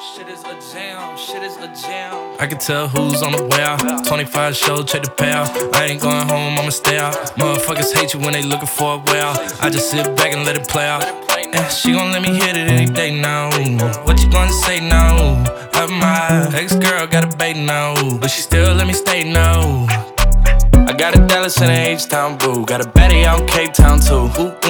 Shit is a jam, shit is a jam. I can tell who's on the way out. 25 show, check the payout. I ain't going home, I'ma stay out. Motherfuckers hate you when they looking for a way out. I just sit back and let it play out. Yeah, she gon' let me hit it any day now. What you gonna say now? My ex-girl got a bait now, but she still let me stay now. I got a Dallas and a H-Town boo. Got a baddie out in Cape Town too.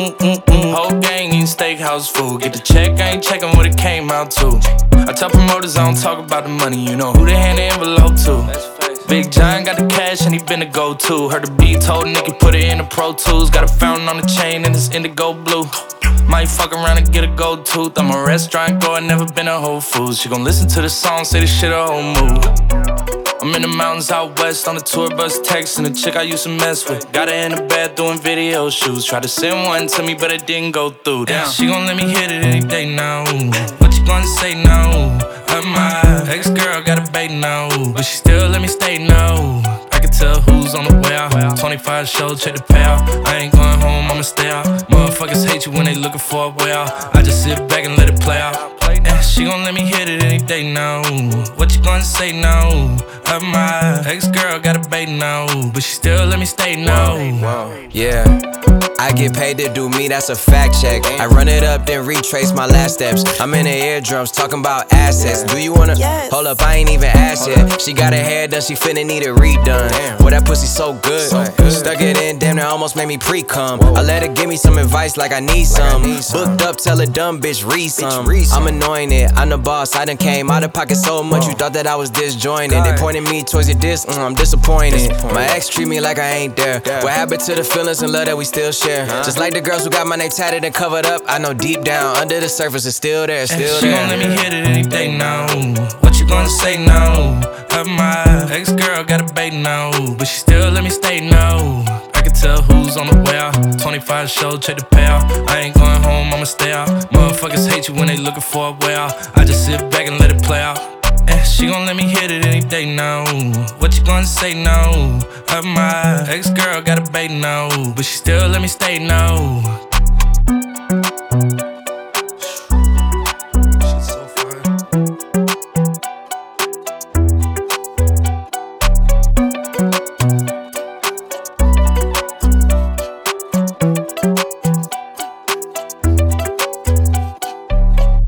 Whole gang eating steakhouse food. Get the check, I ain't checking what it came out to. I tell promoters I don't talk about the money. You know who they hand the envelope to. Big John got the cash and he been the go-to. Heard the beat told Nicky put it in the Pro Tools. Got a fountain on the chain and it's indigo blue. Might fuck around and get a gold tooth. I'm a restaurant goer, never been a Whole Foods. She gon' listen to the song, say this shit a whole mood. I'm in the mountains out west on the tour bus texting the chick I used to mess with. Got her in the bed doing video shoots. Tried to send one to me but it didn't go through. Damn, she gon' let me hit it any day now. What you gonna say now? My ex-girl got a bait now, but she still let me stay now. I can tell who's on the way out. 25 show, check the payout. I ain't going home, I'ma stay out. Motherfuckers hate you when they looking for a way out. I just sit back and let it play out. Yeah, she gon' let me hit it any day now. What you gonna say now? My ex-girl got a bait now, but she still let me stay now. Yeah, I get paid to do me, that's a fact check. I run it up, then retrace my last steps. I'm in the eardrums, talking about assets. Do you wanna? Hold up, I ain't even asked yet. She got her hair done, she finna need it redone. Boy, that pussy so good. Stuck it in, damn, that almost made me pre-cum. I let her give me some advice like I need some. Booked up, tell a dumb bitch, read some. I'm anointed, I'm the boss, I done came out of pocket so much. You thought that I was disjointed. They pointed me towards your diss, I'm disappointed. My ex treat me like I ain't there. What happened to the feelings and love that we still share? Just like the girls who got my name tatted and covered up, I know deep down, under the surface it's still there, still there. She gon' let me hit it any day now. What you gonna say now? My ex-girl got a bait now, but she still let me stay now. I can tell who's on the way out. 25 show, check the payout. I ain't going home, I'ma stay out. Motherfuckers hate you when they looking for a way out. I just sit back and let it play out. Yeah, she gon' let me hit it any day now. What you gonna say now? My ex-girl got a bait now, but she still let me stay now.